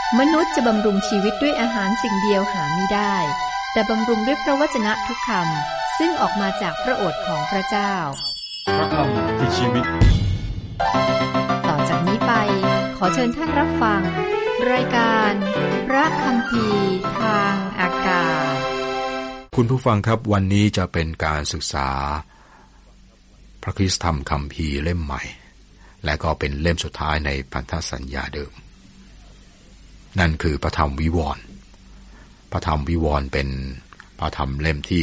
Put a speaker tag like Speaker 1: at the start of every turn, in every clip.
Speaker 1: มนุษย์จะบำรุงชีวิตด้วยอาหารสิ่งเดียวหาไม่ได้แต่บำรุงด้วยพระวจนะทุกคำซึ่งออกมาจากพระโอษฐ์ของพระเจ้า
Speaker 2: พระคำคือชีวิต
Speaker 1: ต่อจากนี้ไปขอเชิญท่านรับฟังรายการพระคัมภีร์ทางอากาศ
Speaker 3: คุณผู้ฟังครับวันนี้จะเป็นการศึกษาพระคริสตธรรมคัมภีร์เล่มใหม่และก็เป็นเล่มสุดท้ายในพันธสัญญาเดิมนั่นคือพระธรรมวิวรณ์พระธรรมวิวรณ์เป็นพระธรรมเล่มที่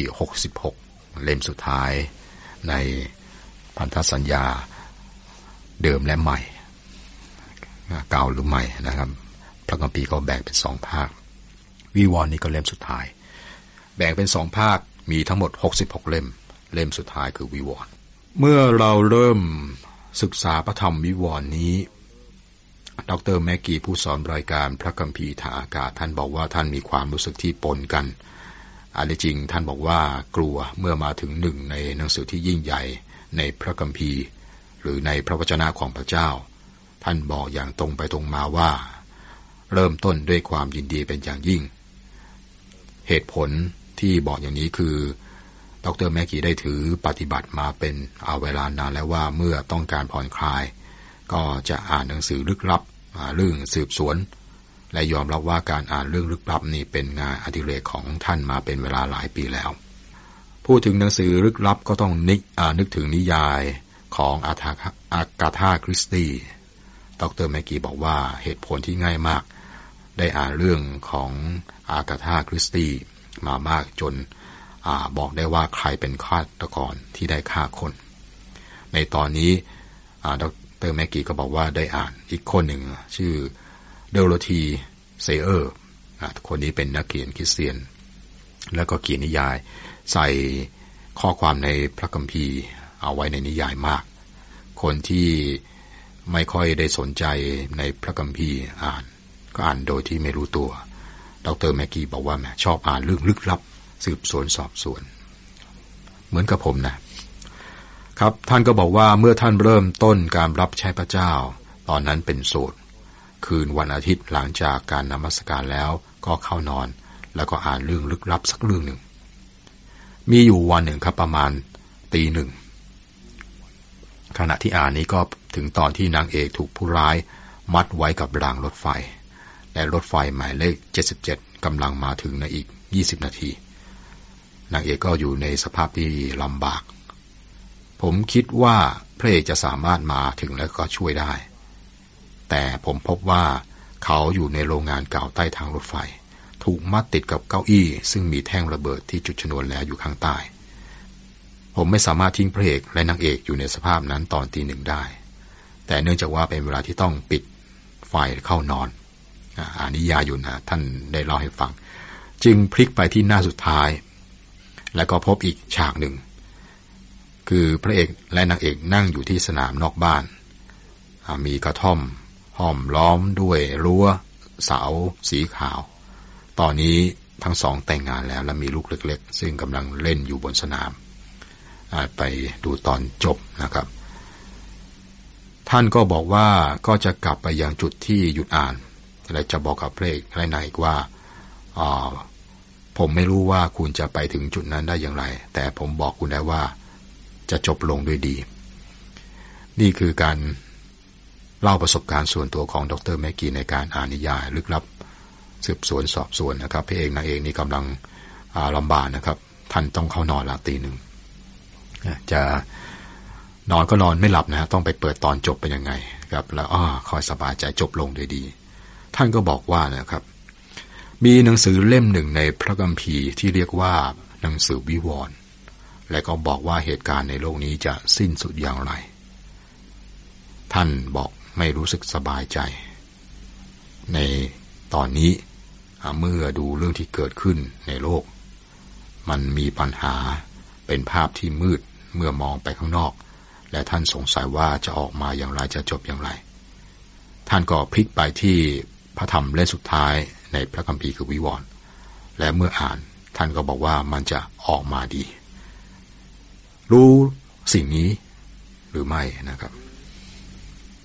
Speaker 3: 66เล่มสุดท้ายในพันธสัญญาเดิมและใหม่เก่าหรือใหม่นะครับพระคัมภีร์ก็แบ่งเป็น2ภาควิวรณ์นี่ก็เล่มสุดท้ายแบ่งเป็น2ภาคมีทั้งหมด66เล่มเล่มสุดท้ายคือวิวรณ์เมื่อเราเริ่มศึกษาพระธรรมวิวรณ์นี้ดร.แมกกี้ผู้สอนรายการพระคัมภีร์ทางอากาศท่านบอกว่าท่านมีความรู้สึกที่ปนกันอันจริงท่านบอกว่ากลัวเมื่อมาถึงหนึ่งในหนังสือที่ยิ่งใหญ่ในพระคัมภีร์หรือในพระวจนะของพระเจ้าท่านบอกอย่างตรงไปตรงมาว่าเริ่มต้นด้วยความยินดีเป็นอย่างยิ่งเหตุผลที่บอกอย่างนี้คือดร.แมกกี้ได้ถือปฏิบัติมาเป็นเวลานานแล้วว่าเมื่อต้องการผ่อนคลายก็จะอ่านหนังสือลึกลับเรื่องสืบสวนและยอมรับว่าการอ่านเรื่องลึกลับนี่เป็นงานอดิเรกของท่านมาเป็นเวลาหลายปีแล้วพูดถึงหนังสือลึกลับก็ต้องนึกถึงนิยายของอากาธาคริสตี้ดร.แมกกี้บอกว่าเหตุผลที่ง่ายมากได้อ่านเรื่องของอากาธาคริสตี้มามากจนบอกได้ว่าใครเป็นฆาตกรที่ได้ฆ่าคนในตอนนี้ดร.แมกกี้ก็บอกว่าได้อ่านอีกคนหนึ่งชื่อเดโรธีเซเออร์คนนี้เป็นนักเขียนคริสเตียนแล้วก็เขียนนิยายใส่ข้อความในพระคัมภีร์เอาไว้ในนิยายมากคนที่ไม่ค่อยได้สนใจในพระคัมภีร์ก็อ่านโดยที่ไม่รู้ตัวดร.แมกกี้บอกว่าชอบอ่านเรื่องลึกลับสืบสวนสอบสวนเหมือนกับผมนะครับท่านก็บอกว่าเมื่อท่านเริ่มต้นการรับใช้พระเจ้าตอนนั้นเป็นโสดคืนวันอาทิตย์หลังจากการนมัสการแล้วก็เข้านอนแล้วก็อ่านเรื่องลึกลับสักเรื่องหนึ่งมีอยู่วันหนึ่งครับประมาณ 01:00 น.ขณะที่อ่านนี้ก็ถึงตอนที่นางเอกถูกผู้ร้ายมัดไว้กับรางรถไฟและรถไฟหมายเลข77กำลังมาถึงในอีก20นาทีนางเอกก็อยู่ในสภาพที่ลำบากผมคิดว่าพระเอกจะสามารถมาถึงแล้วก็ช่วยได้แต่ผมพบว่าเขาอยู่ในโรงงานเก่าใต้ทางรถไฟถูกมัดติดกับเก้าอี้ซึ่งมีแท่งระเบิดที่จุดชนวนแล้วอยู่ข้างใต้ผมไม่สามารถทิ้งพระเอกและนางเอกอยู่ในสภาพนั้นตอน 01:00 น.ได้แต่เนื่องจากว่าเป็นเวลาที่ต้องปิดไฟเข้านอนนิยายอยู่นะท่านได้เล่าให้ฟังจึงพลิกไปที่หน้าสุดท้ายแล้วก็พบอีกฉากหนึ่งคือพระเอกและนางเอกนั่งอยู่ที่สนามนอกบ้านมีกระท่อมห้อมล้อมด้วยรั้วเสาสีขาวตอนนี้ทั้งสองแต่งงานแล้วและมีลูกเล็กๆซึ่งกำลังเล่นอยู่บนสนามไปดูตอนจบนะครับท่านก็บอกว่าก็จะกลับไปยังจุดที่หยุดอ่านและจะบอกกับพระเอกและนางเอกว่าผมไม่รู้ว่าคุณจะไปถึงจุดนั้นได้อย่างไรแต่ผมบอกคุณได้ว่าจะจบลงด้วยดีนี่คือการเล่าประสบการณ์ส่วนตัวของดร.แมกกี้ในการอ่านนิยายลึกลับสืบสวนสอบสวนนะครับพระเอกนางเอกนี่กำลังลำบากนะครับท่านต้องเข้านอนละ 01:00 น.จะนอนก็นอนไม่หลับนะต้องไปเปิดตอนจบเป็นยังไงครับแล้วคอยสบายใจจบลงด้วยดีท่านก็บอกว่านะครับมีหนังสือเล่มหนึ่งในพระคัมภีร์ที่เรียกว่าหนังสือวิวรณ์และก็บอกว่าเหตุการณ์ในโลกนี้จะสิ้นสุดอย่างไรท่านบอกไม่รู้สึกสบายใจในตอนนี้เมื่อดูเรื่องที่เกิดขึ้นในโลกมันมีปัญหาเป็นภาพที่มืดเมื่อมองไปข้างนอกและท่านสงสัยว่าจะออกมาอย่างไรจะจบอย่างไรท่านก็พลิกไปที่พระธรรมเล่มสุดท้ายในพระคัมภีร์คือวิวรณ์และเมื่ออ่านท่านก็บอกว่ามันจะออกมาดีรู้สิ่งนี้หรือไม่นะครับ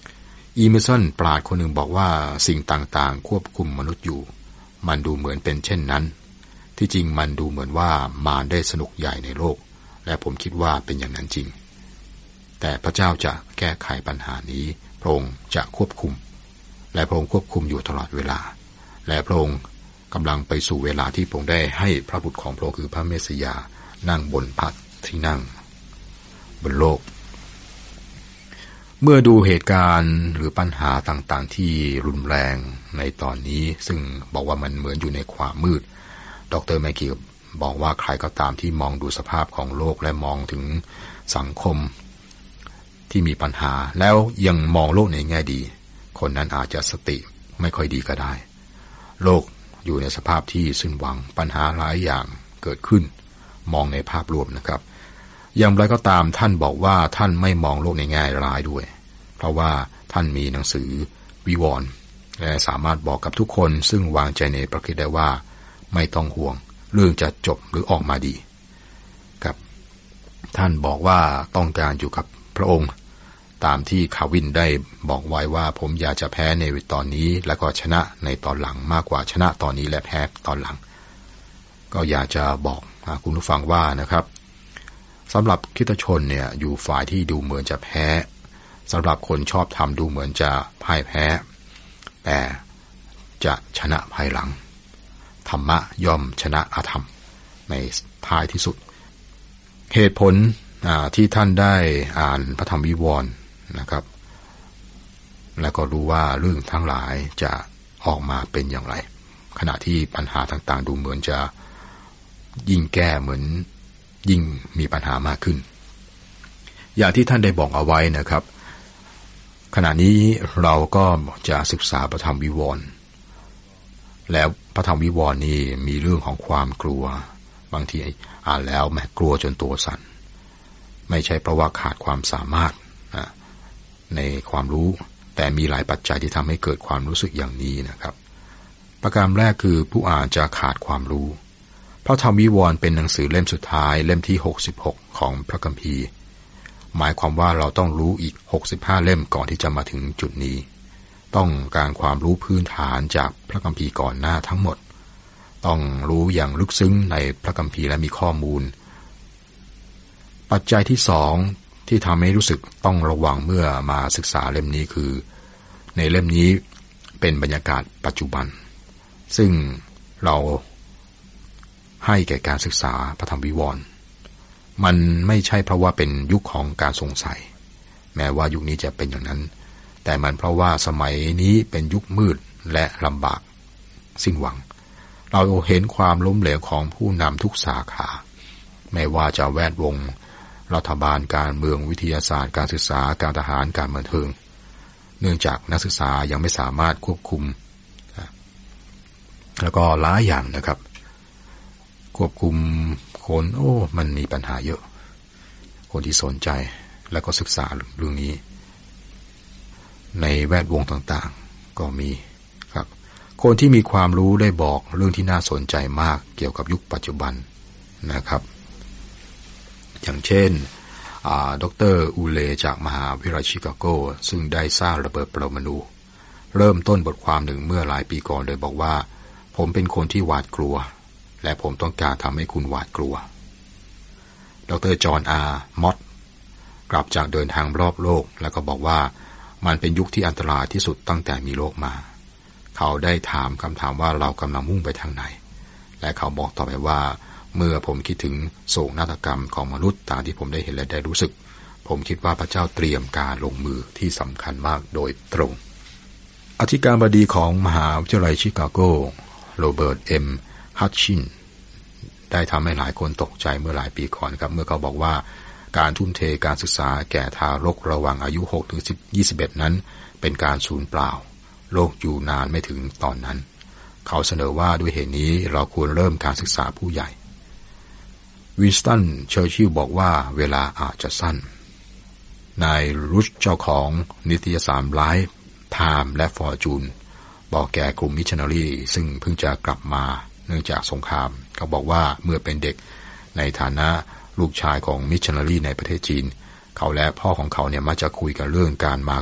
Speaker 3: อีเมอร์สันปราชญ์คนหนึ่งบอกว่าสิ่งต่างๆควบคุมมนุษย์อยู่มันดูเหมือนเป็นเช่นนั้นที่จริงมันดูเหมือนว่ามารได้สนุกใหญ่ในโลกและผมคิดว่าเป็นอย่างนั้นจริงแต่พระเจ้าจะแก้ไขปัญหานี้พระองค์จะควบคุมและพระองค์ควบคุมอยู่ตลอดเวลาและพระองค์กำลังไปสู่เวลาที่พระองค์ได้ให้พระบุตรของพระองค์คือพระเมสสิยานั่งบนพระที่นั่งบนโลกเมื่อดูเหตุการณ์หรือปัญหาต่างๆที่รุนแรงในตอนนี้ซึ่งบอกว่ามันเหมือนอยู่ในความมืดดร.แมคคีบอกว่าใครก็ตามที่มองดูสภาพของโลกและมองถึงสังคมที่มีปัญหาแล้วยังมองโลกในแง่ดีคนนั้นอาจจะสติไม่ค่อยดีก็ได้โลกอยู่ในสภาพที่สิ้นหวังปัญหาหลายอย่างเกิดขึ้นมองในภาพรวมนะครับอย่างไรก็ตามท่านบอกว่าท่านไม่มองโลกในแง่ร้ายด้วยเพราะว่าท่านมีหนังสือวิวรณ์และสามารถบอกกับทุกคนซึ่งวางใจในพระคริสต์ได้ว่าไม่ต้องห่วงเรื่องจะจบหรือออกมาดีครับท่านบอกว่าต้องการอยู่กับพระองค์ตามที่คาวินได้บอกไว้ว่าผมอยากจะแพ้ในตอนนี้แล้วก็ชนะในตอนหลังมากกว่าชนะตอนนี้และแพ้ตอนหลังก็อยากจะบอกคุณผู้ฟังว่านะครับสำหรับคริสตชนเนี่ยอยู่ฝ่ายที่ดูเหมือนจะแพ้สำหรับคนชอบธรรมดูเหมือนจะพ่ายแพ้แต่จะชนะภายหลังธรรมะย่อมชนะอธรรมในท้ายที่สุดเหตุผลที่ท่านได้อ่านพระธรรมวิวรณ์นะครับแล้วก็รู้ว่าเรื่องทั้งหลายจะออกมาเป็นอย่างไรขณะที่ปัญหาต่างๆดูเหมือนจะยิ่งแก้เหมือนยิ่งมีปัญหามากขึ้นอย่างที่ท่านได้บอกเอาไว้นะครับขณะนี้เราก็จะศึกษาพระธรรมวิวรณ์แล้วพระธรรมวิวรณ์นี้มีเรื่องของความกลัวบางทีอ่านแล้วแม้กลัวจนตัวสั่นไม่ใช่เพราะว่าขาดความสามารถในความรู้แต่มีหลายปัจจัยที่ทำให้เกิดความรู้สึกอย่างนี้นะครับประการแรกคือผู้อ่านจะขาดความรู้พระธรรมวิวรณ์เป็นหนังสือเล่มสุดท้ายเล่มที่66ของพระคัมภีร์หมายความว่าเราต้องรู้อีก65เล่มก่อนที่จะมาถึงจุดนี้ต้องการความรู้พื้นฐานจากพระคัมภีร์ก่อนหน้าทั้งหมดต้องรู้อย่างลึกซึ้งในพระคัมภีร์และมีข้อมูลปัจจัยที่สองที่ทำให้รู้สึกต้องระวังเมื่อมาศึกษาเล่มนี้คือในเล่มนี้เป็นบรรยากาศปัจจุบันซึ่งเราให้แก่การศึกษาพระธรรมวิวรณ์มันไม่ใช่เพราะว่าเป็นยุคของการสงสัยแม้ว่ายุคนี้จะเป็นอย่างนั้นแต่มันเพราะว่าสมัยนี้เป็นยุคมืดและลำบากสิ้นหวังเราเห็นความล้มเหลวของผู้นำทุกสาขาไม่ว่าจะแวดวงรัฐบาลการเมืองวิทยาศาสตร์การศึกษาการทหารการบันเทิงเนื่องจากนักศึกษายังไม่สามารถควบคุมแล้วก็หลายอย่างนะครับควบคุมคนมันมีปัญหาเยอะคนที่สนใจแล้วก็ศึกษาเรื่องนี้ในแวดวงต่างๆก็มีครับคนที่มีความรู้ได้บอกเรื่องที่น่าสนใจมากเกี่ยวกับยุคปัจจุบันนะครับอย่างเช่นดร.อูเลจากมหาวิทยาลัยชิคาโกซึ่งได้สร้างระเบิดปรมาณูเริ่มต้นบทความหนึ่งเมื่อหลายปีก่อนโดยบอกว่าผมเป็นคนที่หวาดกลัวและผมต้องการทำให้คุณหวาดกลัวดร.จอห์น มอตกลับจากเดินทางรอบโลกแล้วก็บอกว่ามันเป็นยุคที่อันตรายที่สุดตั้งแต่มีโลกมาเขาได้ถามคำถามว่าเรากำลังมุ่งไปทางไหนและเขาบอกต่อไปว่าเมื่อผมคิดถึงโศกนาฏกรรมของมนุษย์ตามที่ผมได้เห็นและได้รู้สึกผมคิดว่าพระเจ้าเตรียมการลงมือที่สำคัญมากโดยตรงอธิการบดีของมหาวิทยาลัยชิคาโกโรเบิร์ต เอ็ม ฮัตชินได้ทำให้หลายคนตกใจเมื่อหลายปีก่อนครับเมื่อเขาบอกว่าการทุ่มเทการศึกษาแก่ทารกระหว่างอายุ6 ถึง 21นั้นเป็นการสูญเปล่าโลกอยู่นานไม่ถึงตอนนั้นเขาเสนอว่าด้วยเหตุนี้เราควรเริ่มการศึกษาผู้ใหญ่วินสตัน เชอร์ชิลบอกว่าเวลาอาจจะสั้นนายรุชเจ้าของนิตยสารไลฟ์ไทม์และฟอร์จูนบอกแก่กลุ่มมิชชันนารีซึ่งเพิ่งจะกลับมาเนื่องจากสงครามเขาบอกว่าเมื่อเป็นเด็กในฐานะลูกชายของมิชชันนารีในประเทศจีนเขาและพ่อของเขาเนี่ยมักจะคุยกันเรื่องการมา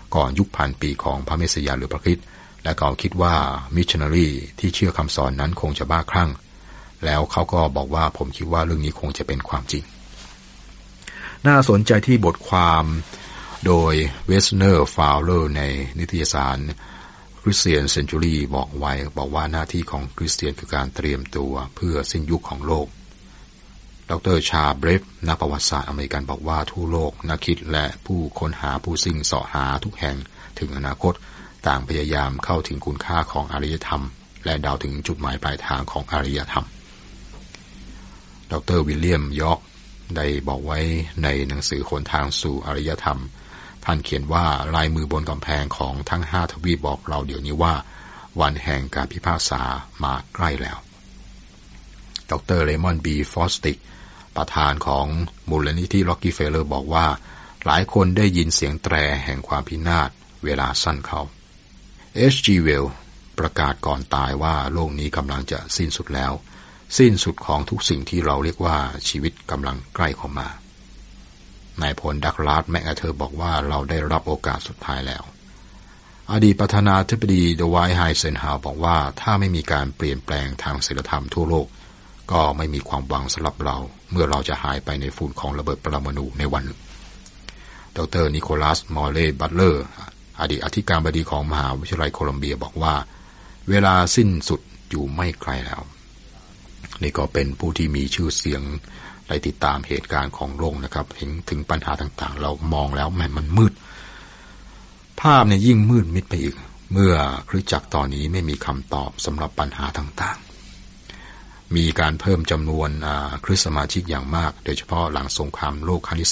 Speaker 3: ก่อนยุคพันปีของพระเมสสิยาหรือพระคริสต์และเขาคิดว่ามิชชันนารีที่เชื่อคำสอนนั้นคงจะบ้าคลั่งแล้วเขาก็บอกว่าผมคิดว่าเรื่องนี้คงจะเป็นความจริงน่าสนใจที่บทความโดยเวสเนอร์ฟาวเลอร์ในนิตยสารคริสเตียนเซนจูรี่บอกว่าหน้าที่ของคริสเตียนคือการเตรียมตัวเพื่อสิ้นยุคของโลกดร.ชาเบรฟนักประวัติศาสตร์อเมริกันบอกว่าทั่วโลกนักคิดและผู้ค้นหาผู้สิ่งเสาะหาทุกแห่งถึงอนาคตต่างพยายามเข้าถึงคุณค่าของอารยธรรมและเดาถึงจุดหมายปลายทางของอารยธรรมดร.วิลเลียมยอร์กได้บอกไว้ในหนังสือหนทางสู่อารยธรรมท่านเขียนว่าลายมือบนกำแพงของทั้ง5ทวีปบอกเราเดี๋ยวนี้ว่าวันแห่งการพิพากษามาใกล้แล้วดร.เลมอนบีฟอสติกประธานของมูลนิธิล็อกกี้เฟลเลอร์บอกว่าหลายคนได้ยินเสียงแตรแห่งความพินาศเวลาสั้นเข้า H.G. Wells ประกาศก่อนตายว่าโลกนี้กำลังจะสิ้นสุดแล้วสิ้นสุดของทุกสิ่งที่เราเรียกว่าชีวิตกำลังใกล้เข้ามานายพลดักลาสแมคอาเธอร์บอกว่าเราได้รับโอกาสสุดท้ายแล้วอดีตประธานาธิบดีเดวายไฮเซนฮาวบอกว่าถ้าไม่มีการเปลี่ยนแปลงทางศีลธรรมทั่วโลกก็ไม่มีความหวังสำหรับเราเมื่อเราจะหายไปในฝุ่นของระเบิดปรมาณูในวันหนึ่งดร.นิโคลัสมอร์เลย์บัตเลอร์อดีตอธิการบดีของมหาวิทยาลัยโคลัมเบียบอกว่าเวลาสิ้นสุดอยู่ไม่ไกลแล้วนี่ก็เป็นผู้ที่มีชื่อเสียงได้ติดตามเหตุการณ์ของโลกนะครับเห็นถึงปัญหาต่างๆเรามองแล้วมันมืดภาพเนี่ยยิ่งมืดมิดไปอีกเมื่อคริสตจักรตอนนี้ไม่มีคำตอบสำหรับปัญหาต่างๆมีการเพิ่มจำนวนคริสต์สมาชิกอย่างมากโดยเฉพาะหลังสงครามโลกครั้งที่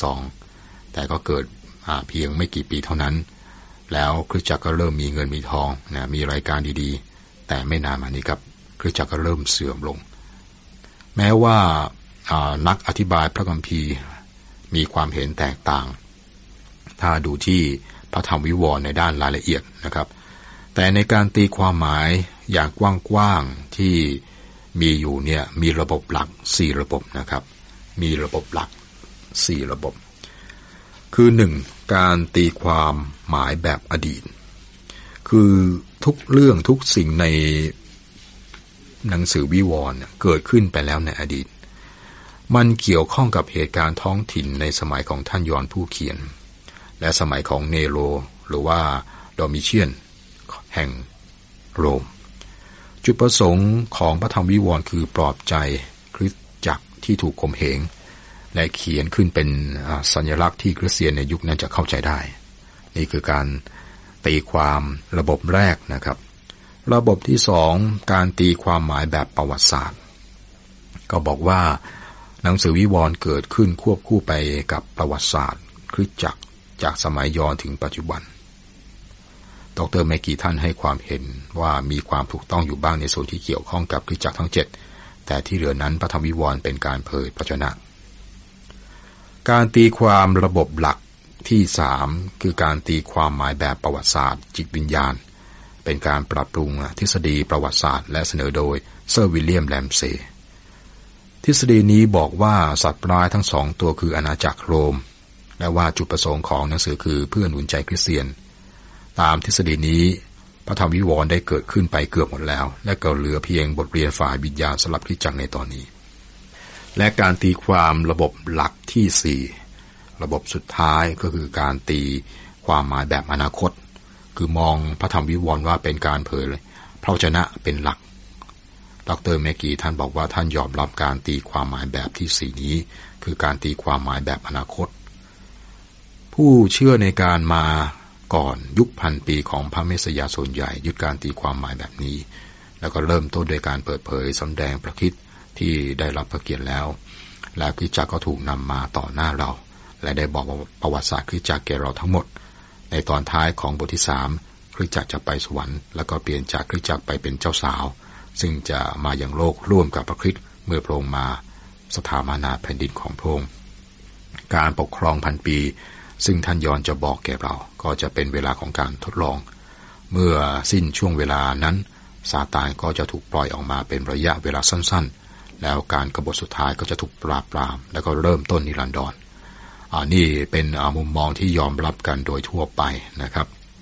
Speaker 3: 2แต่ก็เกิดเพียงไม่กี่ปีเท่านั้นแล้วคริสตจักรก็เริ่มมีเงินมีทองนะมีรายการดีๆแต่ไม่นานมานี้ครับคริสตจักรก็เริ่มเสื่อมลงแม้ว่านักอธิบายพระคัมภีร์มีความเห็นแตกต่างถ้าดูที่พระธรรมวิวรณ์ในด้านรายละเอียดนะครับแต่ในการตีความหมายอย่างกว้างๆที่มีอยู่เนี่ยมีระบบหลัก4ระบบนะครับมีระบบหลัก4ระบบคือ1การตีความหมายแบบอดีตคือทุกเรื่องทุกสิ่งในหนังสือวิวรณ์เกิดขึ้นไปแล้วในอดีตมันเกี่ยวข้องกับเหตุการณ์ท้องถิ่นในสมัยของท่านยอห์นผู้เขียนและสมัยของเนโรหรือว่าดอมิเชียนแห่งโรมจุดประสงค์ของพระธรรมวิวรณ์คือปลอบใจคริสตจักรที่ถูกข่มเหงและเขียนขึ้นเป็นสัญลักษณ์ที่คริสเตียนในยุคนั้นจะเข้าใจได้นี่คือการตีความระบบแรกนะครับระบบที่2การตีความหมายแบบประวัติศาสตร์ก็บอกว่าหนังสือวิวรณ์เกิดขึ้นควบคู่ไปกับประวัติศาสตร์คริสตจักรจากสมัยยอห์นถึงปัจจุบันดร.แมกกี้ท่านให้ความเห็นว่ามีความถูกต้องอยู่บ้างในส่วนที่เกี่ยวข้องกับคริสตจักรทั้ง7แต่ที่เหลือนั้นพระธรรมวิวรณ์เป็นการเผยพระชนะการตีความระบบหลักที่3คือการตีความหมายแบบประวัติศาสตร์จิตวิญญาณเป็นการปรับปรุงทฤษฎีประวัติศาสตร์และเสนอโดยเซอร์วิลเลียมแรมเซย์ทฤษฎีนี้บอกว่าสัตว์ร้ายทั้ง2ตัวคืออาณาจักรโรมและว่าจุดประสงค์ของหนังสือคือเพื่อหนุนใจคริสเตียนตามทฤษฎีนี้พระธรรมวิวรณ์ได้เกิดขึ้นไปเกือบหมดแล้วและก็เหลือเพียงบทเรียนฝ่ายวิญญาณสำหรับคริสตจักรในตอนนี้และการตีความระบบหลักที่4ระบบสุดท้ายก็คือการตีความหมายแบบอนาคตคือมองพระธรรมวิวรณ์ว่าเป็นการเผยพระวจนะเป็นหลักดร.แมกกี้ท่านบอกว่าท่านยอมรับการตีความหมายแบบที่4นี้คือการตีความหมายแบบอนาคตผู้เชื่อในการมาก่อนยุคพันปีของพระเมสสิยาส่วนใหญ่ยึดการตีความหมายแบบนี้แล้วก็เริ่มต้นโดยการเปิดเผยสำแดงพระคริสต์ที่ได้รับพระเกียรติแล้วและคริสตจักรก็ถูกนำมาต่อหน้าเราและได้บอกประวัติศาสตร์คริสตจักรแก่เราทั้งหมดในตอนท้ายของบทที่3คริสตจักรจะไปสวรรค์แล้วก็เปลี่ยนจากคริสตจักรไปเป็นเจ้าสาวซึ่งจะมาอย่างโลกร่วมกับพระคริสต์เมื่อพระองค์มาสถาปนาแผ่นดินของพระองค์การปกครองพันปีซึ่งท่านยอห์นจะบอกแก่เราก็จะเป็นเวลาของการทดลองเมื่อสิ้นช่วงเวลานั้นซาตานก็จะถูกปล่อยออกมาเป็นระยะเวลาสั้นๆแล้วการกบฏสุดท้ายก็จะถูกปราบปรามแล้วก็เริ่มต้นนิรันดรนี่เป็นมุมมองที่ยอมรับกันโดยทั่วไปนะครับ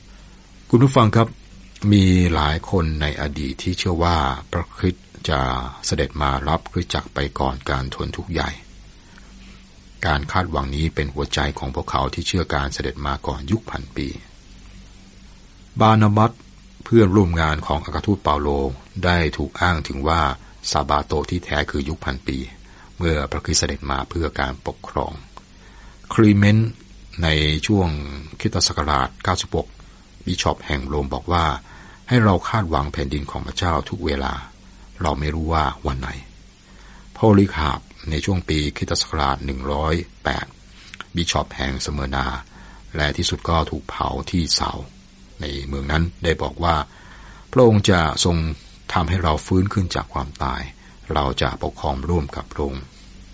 Speaker 3: คุณผู้ฟังครับมีหลายคนในอดีตที่เชื่อว่าพระคริสต์จะเสด็จมารับคริสตจักรไปก่อนการทนทุกข์ใหญ่การคาดหวังนี้เป็นหัวใจของพวกเขาที่เชื่อการเสด็จมาก่อนยุคพันปีบานาบัสเพื่อนร่วมงานของอัครทูตเปาโลได้ถูกอ้างถึงว่าซาบาโตที่แท้คือยุคพันปีเมื่อพระคริสต์เสด็จมาเพื่อการปกครองคลีเมนต์ในช่วงคริสตศักราช96บิชอปแห่งโรมบอกว่าให้เราคาดหวังแผ่นดินของพระเจ้าทุกเวลาเราไม่รู้ว่าวันไหนโพลิคาร์ปในช่วงปีคริสตศักราช108บิชอปแห่งสเมอร์นาและที่สุดก็ถูกเผาที่เสาในเมืองนั้นได้บอกว่าพระองค์จะทรงทำให้เราฟื้นขึ้นจากความตายเราจะปกครองร่วมกับพระองค์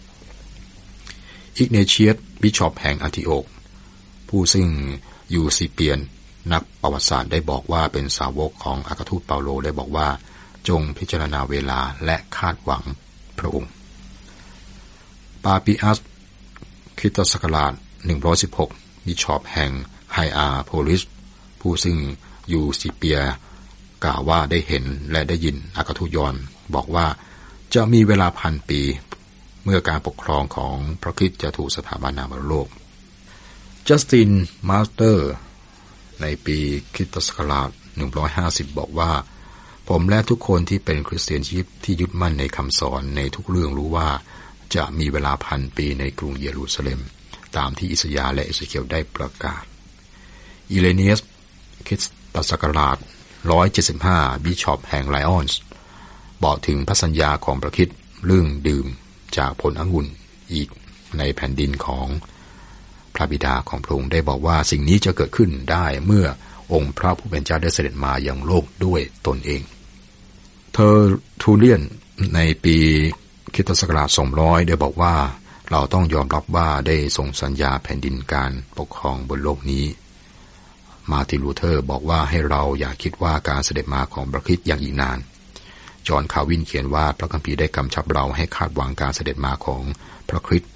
Speaker 3: อิกเนเชียสบิชอปแห่งอันติโอกผู้ซึ่งยูซิเปียนนักประวัติศาสตร์ได้บอกว่าเป็นสาวกของอัครทูตเปาโลได้บอกว่าจงพิจารณาเวลาและคาดหวังพระองค์ปาปิอัสคริสตศักราช116บิชอปแห่งไฮอาโพลิสผู้ซึ่งยูซิเปียกล่าวว่าได้เห็นและได้ยินอัครทูตยอห์นบอกว่าจะมีเวลาพันปีเมื่อการปกครองของพระคริสต์จะถูกสถาบันนาบนโลกจัสตินมาสเตอร์ในปีคริสตศักราช150บอกว่าผมและทุกคนที่เป็นคริสเตียนที่ยึดมั่นในคำสอนในทุกเรื่องรู้ว่าจะมีเวลาพันปีในกรุงเยรูซาเล็มตามที่อิสยาห์และเอเสเคียลได้ประกาศอิเลเนียสคริสตศักราช175บิชอปแห่งไลออนส์บอกถึงพระสัญญาของพระคริสต์เรื่องดื่มจากผลองุ่นอีกในแผ่นดินของพระบิดาของพระองค์ได้บอกว่าสิ่งนี้จะเกิดขึ้นได้เมื่อองค์พระผู้เป็นเจ้าได้เสด็จมายังโลกด้วยตนเองเทอร์ทูเลียนในปีคริสตศักราช200ได้บอกว่าเราต้องยอมรับว่าได้ทรงสัญญาแผ่นดินการปกครองบนโลกนี้มาร์ตินลูเทอร์บอกว่าให้เราอย่าคิดว่าการเสด็จมาของพระคริสต์ยังอีกนานจอห์นคาร์วินเขียนว่าพระคัมภีร์ได้กำชับเราให้คาดหวังการเสด็จมาของพระคริสต์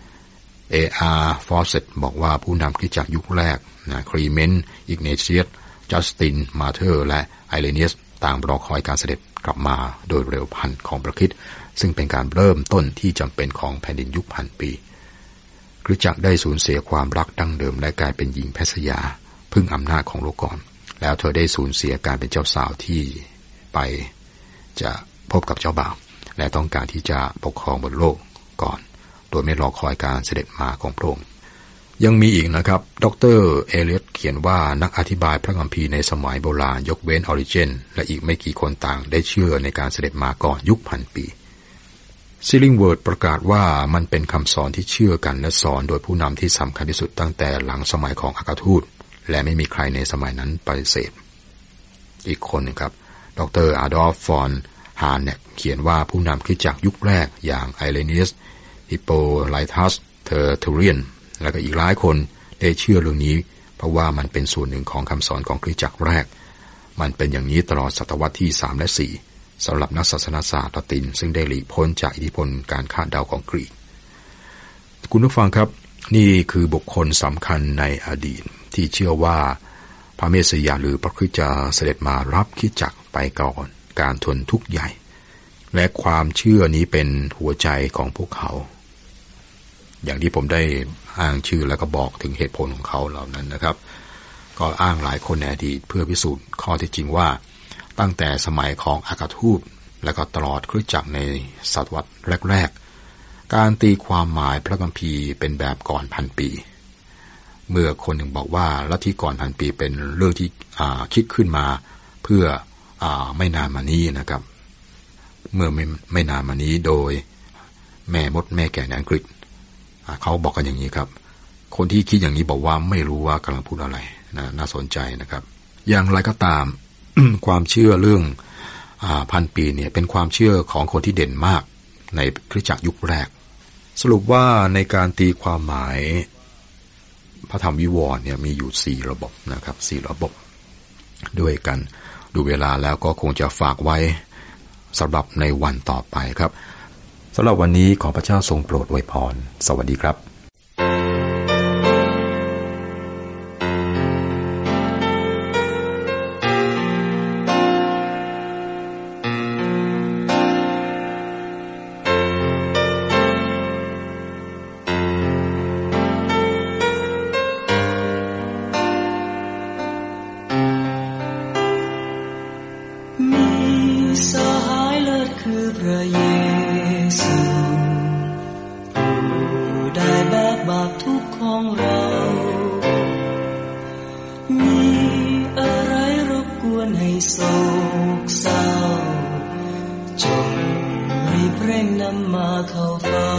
Speaker 3: A.R. ฟอสเซตบอกว่าผู้นำคริสตจักรยุคแรกคลีเมนต์อิกเนเชียสจัสตินมาเธอร์และไอเรเนียสต่างรอคอยการเสด็จกลับมาโดยเร็วพันของพระคริสต์ซึ่งเป็นการเริ่มต้นที่จำเป็นของแผ่นดินยุคพันปีคริสตจักรได้สูญเสียความรักดั้งเดิมและกลายเป็นหญิงแพทย์สยาพึ่งอำนาจของโลกก่อนแล้วเธอได้สูญเสียการเป็นเจ้าสาวที่ไปจะพบกับเจ้าบ่าวและต้องการที่จะปกครองบนโลกก่อนโดยไม่รอคอยการเสด็จมาของพระองค์ยังมีอีกนะครับดร.เอเลียตเขียนว่านักอธิบายพระคัมภีร์ในสมัยโบราณยกเว้นออริเจนและอีกไม่กี่คนต่างได้เชื่อในการเสด็จมาก่อนยุคพันปีซิลลิงเวิร์ดประกาศว่ามันเป็นคำสอนที่เชื่อกันและสอนโดยผู้นำที่สำคัญที่สุดตั้งแต่หลังสมัยของอัครทูตและไม่มีใครในสมัยนั้นปฏิเสธอีกคนนึงครับดร.อาดอล์ฟ ฟอน ฮาร์เนกเขียนว่าผู้นำคริสตจักรยุคแรกอย่างไอเรเนียสฮิปโปไลทัสเทอร์ทูเรียนและก็อีกหลายคนได้เชื่อเรื่องนี้เพราะว่ามันเป็นส่วนหนึ่งของคำสอนของคริสตจักรแรกมันเป็นอย่างนี้ตลอดศตวรรษที่3และ4สำหรับนักศาสนศาสตร์ละตินซึ่งได้หลีกพ้นจากอิทธิพลการคาดเดาของกรีกคุณผู้ฟังครับนี่คือบุคคลสำคัญในอดีตที่เชื่อว่าพระเมสสิยาหรือพระคริสต์จะเสด็จมารับคริสตจักรไปก่อนการทนทุกข์ใหญ่และความเชื่อนี้เป็นหัวใจของพวกเขาอย่างที่ผมได้อ้างชื่อแล้วก็บอกถึงเหตุผลของเขาเหล่านั้นนะครับก็อ้างหลายคนในอดีตเพื่อพิสูจน์ข้อเท็จจริงว่าตั้งแต่สมัยของอัครทูตและก็ตลอดคริสตจักรในศตวรรษแรกๆการตีความหมายพระคัมภีร์เป็นแบบก่อนพันปีเมื่อคนหนึ่งบอกว่าลัทธิก่อนพันปีเป็นเรื่องที่คิดขึ้นมาเพื่อไม่นานมานี้นะครับเมื่อไม่นานมานี้โดยแม่มดแม่แก่ในอังกฤษเขาบอกกันอย่างนี้ครับคนที่คิดอย่างนี้บอกว่าไม่รู้ว่ากำลังพูดอะไรน่าสนใจนะครับอย่างไรก็ตาม ความเชื่อเรื่องพันปีเนี่ยเป็นความเชื่อของคนที่เด่นมากในคริสตจักรยุคแรกสรุปว่าในการตีความหมายพระธรรมวิวรณ์เนี่ยมีอยู่4ระบบนะครับ4ระบบด้วยกันดูเวลาแล้วก็คงจะฝากไว้สำหรับในวันต่อไปครับสำหรับวันนี้ขอพระเจ้าทรงโปรดอวยพรสวัสดีครับ
Speaker 4: ระเยซูผู้ได้แบกบาปทุกข์ของเรามีอะไรรบกวนให้โศกเศร้าจงรีบเร่งนำมาเข้าเฝ้า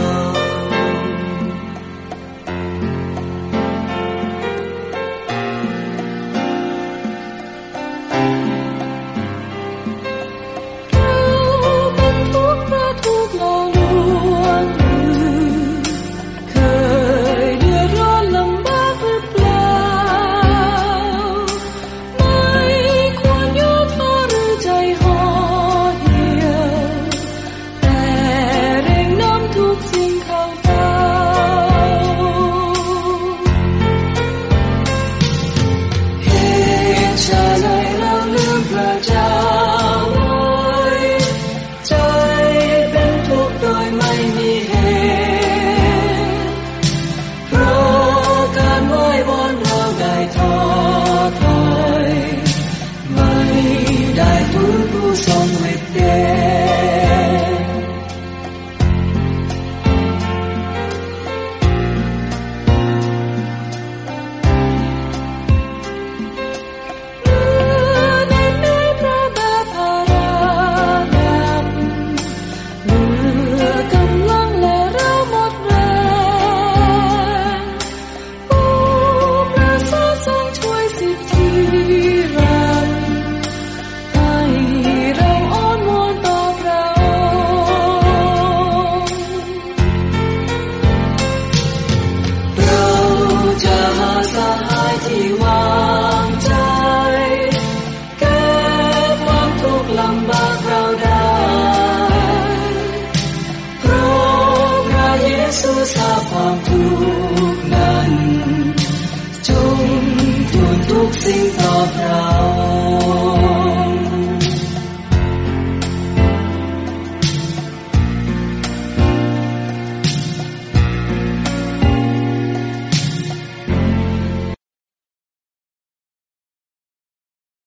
Speaker 4: ทราบความทุ